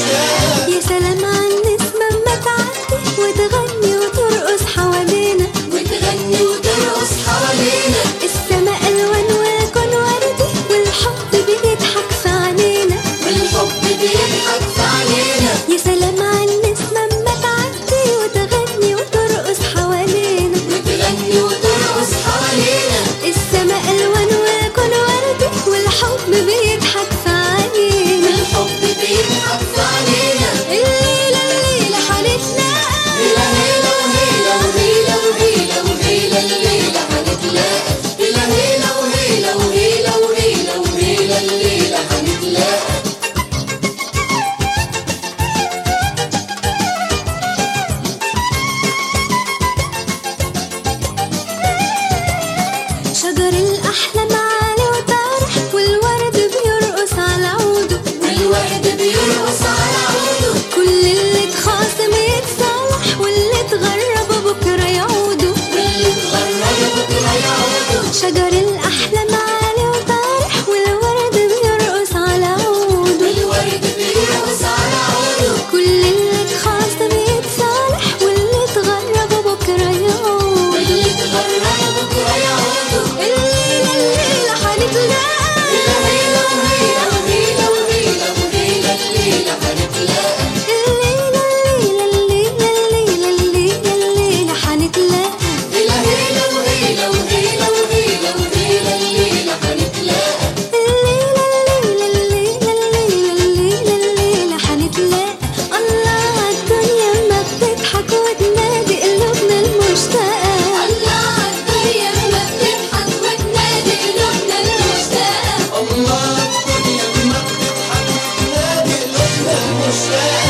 مشتاق. يا سلام عالنسمة اما تعدي وتغني وترقص حوالينا، وتغني وترقص حوالينا. السما ألوان والكون وردي والحب بيضحك في عينينا، والحب بيضحك في عينينا. يا سلام عالنسمة اما تعدي وتغني وترقص حوالينا، وتغني وترقص حوالينا. السما ألوان والكون وردي والحب بيضحك في عينينا، والحب بيضحك في عينينا. الليلة الليلة حنتلاقى، هيلا هيلا وهيلا وهيلا وهيلا وهيلا الليلة هنتلاقى. هيلا هيلا وهيلا وهيلا وهيلا وهيلا الليلة هنتلاقى. شجر الأحلام عالي وطارح والورد بيرقص على عوده، والورد بيرقص على عوده. كل اللي اتخاصم يتصالح واللي اتغرب بكرة يعودوا، واللي اتغرب بكرة يعودوا. شجر الأحلام عالي وطارح والورد بيرقص على عوده، والورد بيرقص على عوده. كل اللي اتخاصم يتصالح واللي اتغرب بكرة يعودوا، واللي اتغرب بكرة يعودوا. الليلة الليلة حنتلاقى، هيلا هيلا وهيلا وهيلا وهيلا وهيلا الليلة هنتلاقى. الليلة الليلة الليلة الليلة الليلة حنتلاقى، هيلا هيلا وهيلا وهيلا وهيلا وهيلا الليلة هنتلاقى. الليلة الليلة الليلة الليلة الليلة حنتلاقى. الله عالدنيا ما بتضحك وتنادي قلوبنا المشتاقة، الله عالدنيا ما بتضحك وتنادي قلوبنا المشتاقة. الله الدنيا ما بتضحك وتنادي قلوبنا المشتاقة.